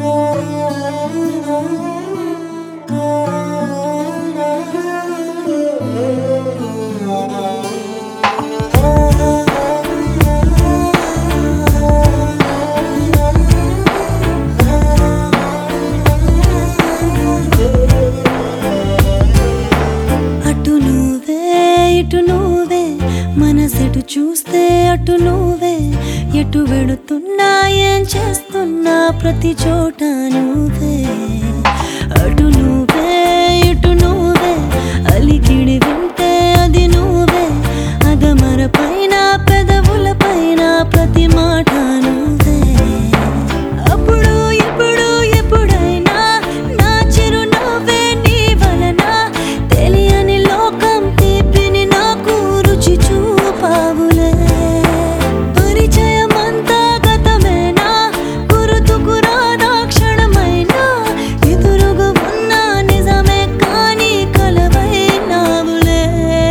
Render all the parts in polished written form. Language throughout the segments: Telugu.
మనసెటు చూస్తే అటు నువ్వే ఎటు వెళుతున్నా ఏం చేస్తున్నా ప్రతి చోట నువ్వే అటు నువ్వే ఇటు నువ్వే అలికిడి వింటే అది నువ్వే అదమర పైన పెదవుల పైన ప్రతి మాట నువ్వే అప్పుడు ఇప్పుడు ఎప్పుడైనా నా చిరునవ్వే నీ వలన తెలియని లోకం తీపిని నాకు రుచి చూపావులే పరిచయమంతా గతమేనా గుర్తుకు రాదా క్షణమైనా ఎదురుగా ఉన్న నిజమే కానీ కలవైనావులే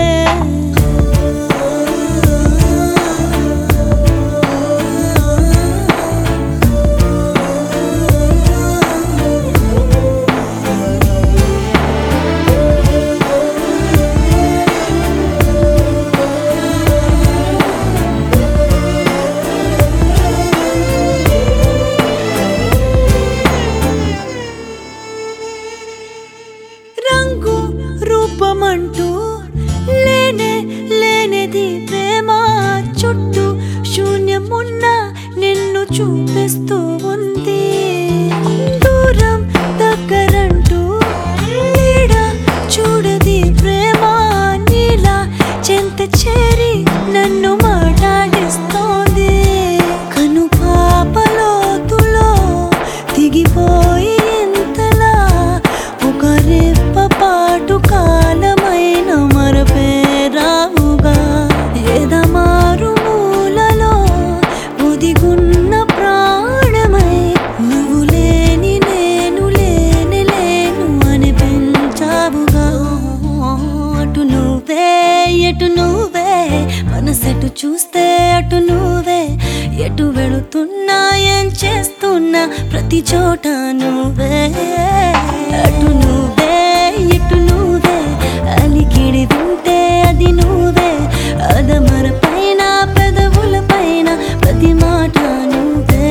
రంగు రూపమంటూ లేనే లేనిది ప్రేమ చుట్టూ శూన్యమున్న నిన్ను చూపిస్తూ ఉంది దూరం దగ్గరంటూ నీడ చూడది ప్రేమ నీలా చెంత చేరి నన్ను మాట్లాడిస్తోంది కను పాపలోతులో దిగిపోయి ఇంతలా ఒక రెప్ప పాటు కాలమైన మరపేరావుగా ఎదమారు మూలలో ఒదిగున్న ప్రాణమై నువ్వు లేని నేను లేని లేను అనిపించావుగా అటు నువ్వే ఎటు నువ్వే మనసెటు చూస్తే అటు నువ్వే ఎటు వెళుతున్నా ఏం చేస్తున్నా ప్రతి చోట నువ్వే అటు నువ్వే ఇటు నువ్వే అలికిడి వింటే అది నువ్వే అదమర పైన పెదవుల పైన ప్రతి మాట నువ్వే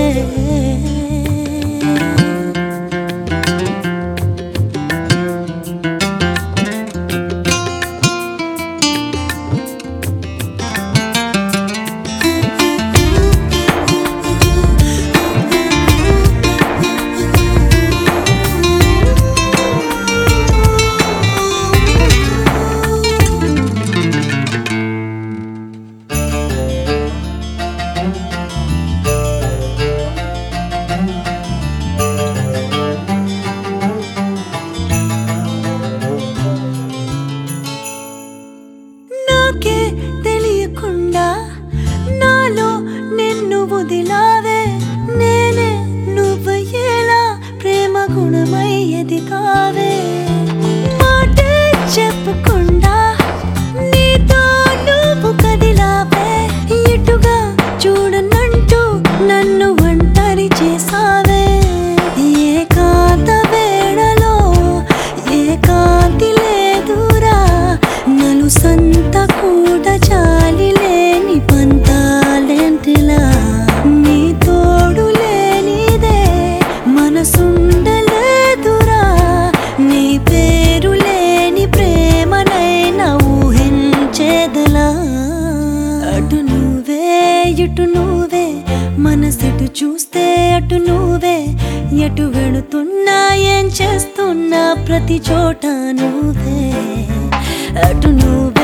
నాకే తెలియకుండా నాలో నిన్ను వదిలావే నేనే నువ్వయ్యేలా ప్రేమ గుణమై ఎదిగావే మాటే చెప్పకుండా నీతో నువ్వు కదిలావే ఇటుగా చూడనంటూ నన్ను ఒంటరి చేసావే ఏకాంత వేళలో ఏకాంతి లేదురా నలుసంత కూడా చాలి లేని పంతాలేంటిలా నీ తోడు లేనిదే మనసుండలేదురా నీ పేరు లేని ప్రేమనైనా ఊహించేదలా అటు నువ్వే ఇటు నువ్వే మనసెటు చూస్తే అటు నువ్వే ఎటు వెళుతున్నా ఏం చేస్తున్నా ప్రతి చోట నువ్వే అటు నువ్వే